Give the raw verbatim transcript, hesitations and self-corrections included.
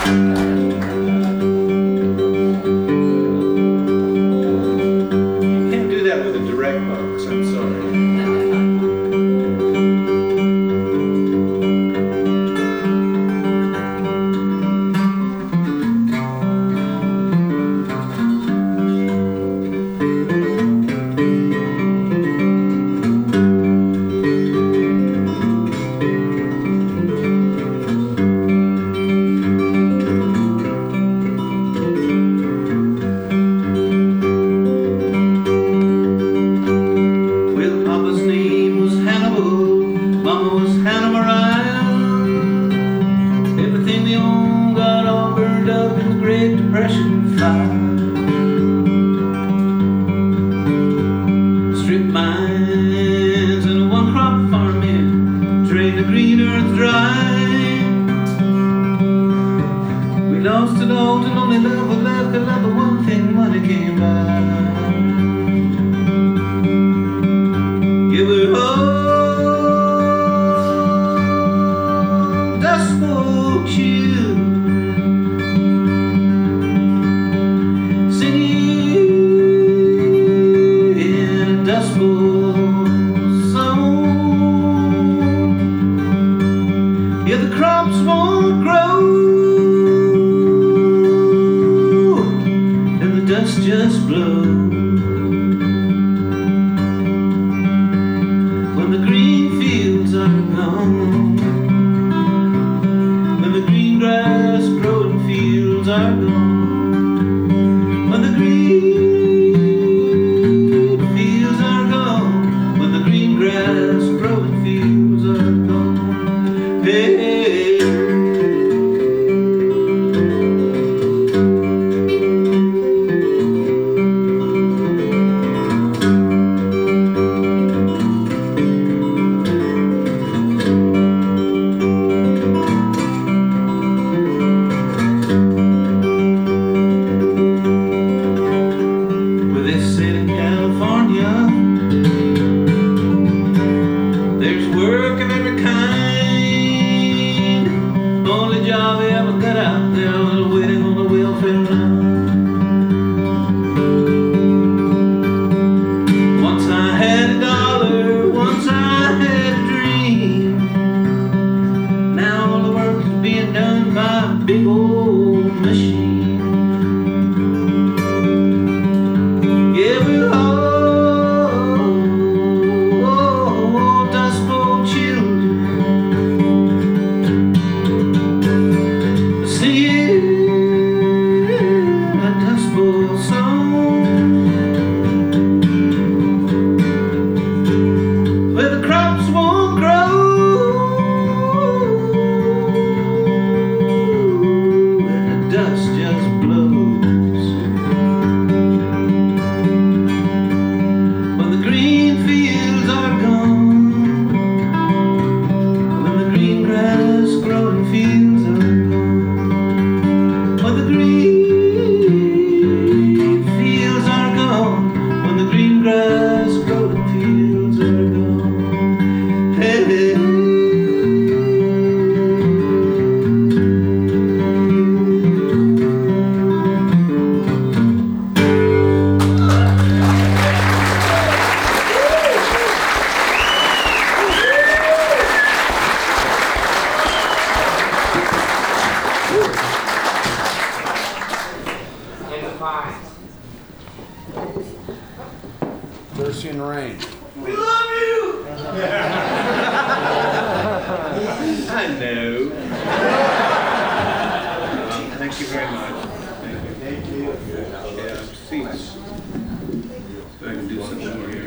Can't do that with a direct box, I'm sorry. Everything we owned got all burned up in the Great Depression fire. Strip mines and a one-crop farming drained the green earth dry. We lost it all and only love was left, 'cause of the one thing money came by. Yeah, we're all Dust Bowl children, singing in a Dust Bowl song. Yeah, the crops won't grow and the dust just blows. When the green fields are gone, when the green grass growing fields are gone, when the green fields are gone, when the green grass growing fields are gone. Hey, hey. There's work of every kind. Only job we ever got out there was waiting on the welfare line. Once I had a dollar, once I had a dream. Now all the work is being done by a big old machine. Yeah, we're all where the crops won't grow and the dust just blows. When the green fields are gone, when the green grass growing fields are gone, when the green fields are gone, when the green grass growing fields are gone. Hey, hey. Mercy and Rain. We love you! I know. Thank you very much. Thank you. Thank you. Yeah, seats. So I can do something more here.